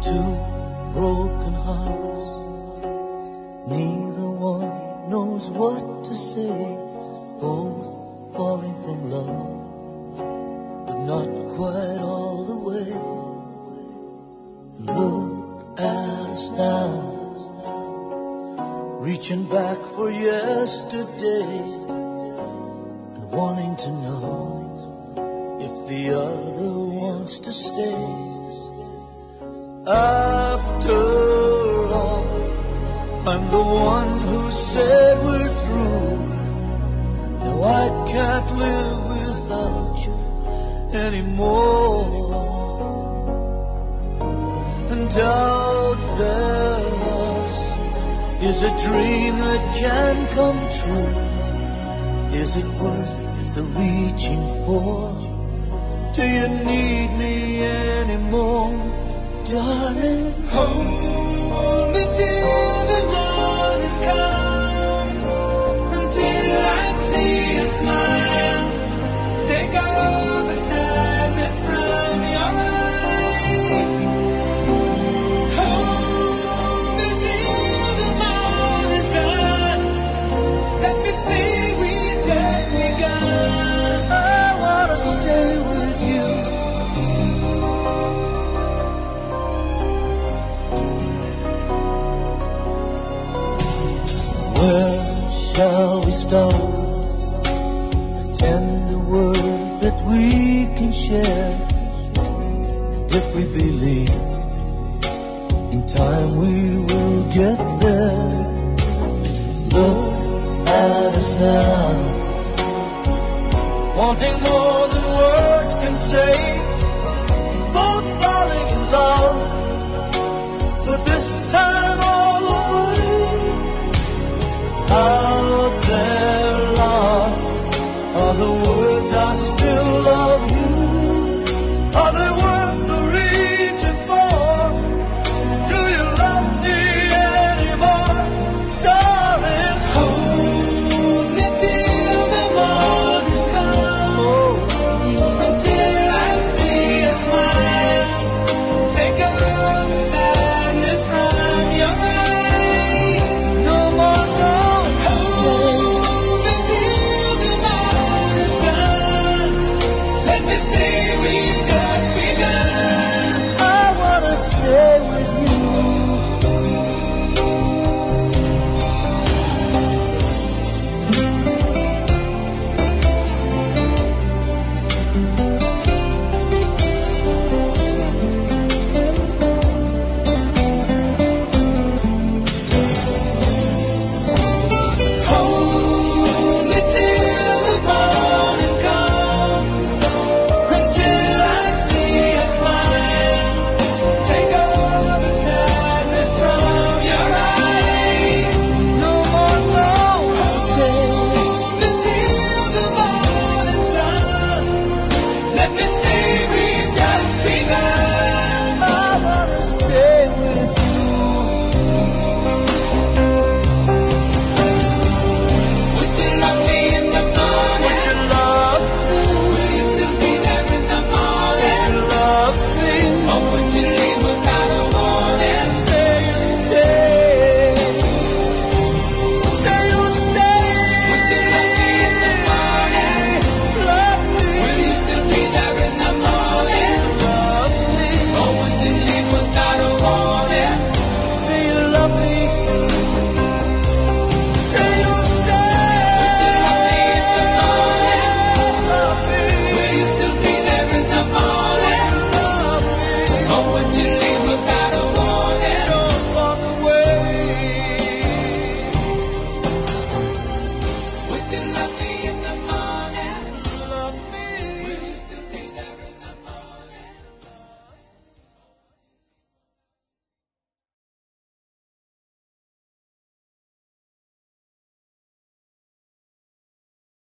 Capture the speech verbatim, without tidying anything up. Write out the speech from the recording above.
two broken hearts, neither one knows what to say, both falling from love, but not quite all the way. Look at us now, reaching back for yesterday, and wanting to know if the other wants to stay. After all, I'm the one who said we're through. Now I can't live without you anymore. And out there lost is a dream that can come true. Is it worth the reaching for? Do you need me anymore, darling? Hold me till the morning comes, until I see a smile. Take all the sadness from your eyes. Hold me till the morning sun. Let me stay with just begun. I wanna stay with you. Where shall we start? A tender word that we can share. And if we believe, in time we will get there. Look at us now, wanting more than words can say, both falling in love, but this time all the way. Out there lost are the words I still love you. Are they worth the reaching for? Do you love me anymore, darling? Hold me till the morning comes, until I see a smile. Take all the sadness from